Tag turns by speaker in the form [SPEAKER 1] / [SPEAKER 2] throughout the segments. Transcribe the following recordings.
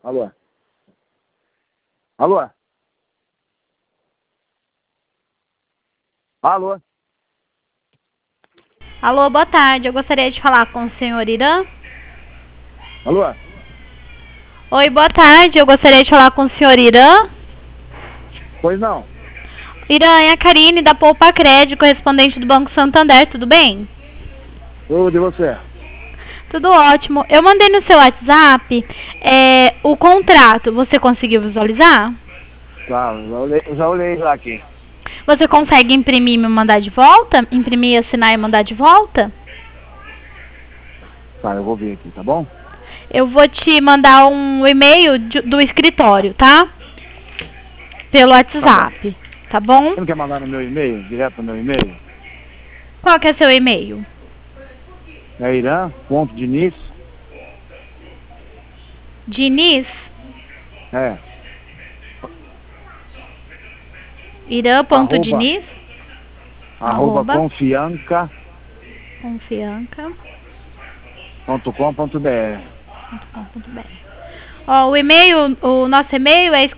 [SPEAKER 1] Alô? Alô? Alô?
[SPEAKER 2] Alô, boa tarde. Eu gostaria de falar com o senhor Irã.
[SPEAKER 1] Alô?
[SPEAKER 2] Oi, boa tarde. Eu gostaria de falar com o senhor Irã.
[SPEAKER 1] Pois não.
[SPEAKER 2] Irã, é a Karine da Poupa Crédito, correspondente do Banco Santander. Tudo bem?
[SPEAKER 1] Tudo e você?
[SPEAKER 2] Tudo ótimo. Eu mandei no seu WhatsApp o contrato. Você conseguiu visualizar?
[SPEAKER 1] Tá, já olhei já aqui.
[SPEAKER 2] Você consegue imprimir e me mandar de volta? Imprimir, assinar e mandar de volta?
[SPEAKER 1] Tá, eu vou ver aqui, tá bom?
[SPEAKER 2] Eu vou te mandar um e-mail do escritório, tá? Pelo
[SPEAKER 1] Tá bom.
[SPEAKER 2] WhatsApp, tá bom?
[SPEAKER 1] Você não quer mandar no meu e-mail, direto no meu e-mail?
[SPEAKER 2] Qual que é seu e-mail?
[SPEAKER 1] É Irã.Diniz.
[SPEAKER 2] Diniz?
[SPEAKER 1] É.
[SPEAKER 2] Irã.diniz?
[SPEAKER 1] Arroba confianca.com.br.
[SPEAKER 2] Confianca.com.br. Ó, o nosso e-mail é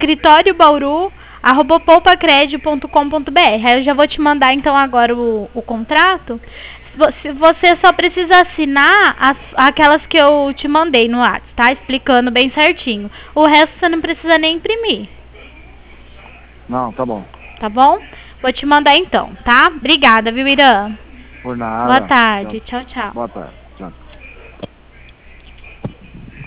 [SPEAKER 2] escritoriobauru@poupacred.com.br. Aí eu já vou te mandar então agora o contrato. Você só precisa assinar aquelas que eu te mandei no WhatsApp, tá? Explicando bem certinho. O resto você não precisa nem imprimir,
[SPEAKER 1] Não, tá bom.
[SPEAKER 2] tá bom? Vou te mandar então, tá? Obrigada, viu, Irã?
[SPEAKER 1] Por
[SPEAKER 2] Boa
[SPEAKER 1] nada.
[SPEAKER 2] tarde. Tchau, tchau.
[SPEAKER 1] Boa tarde.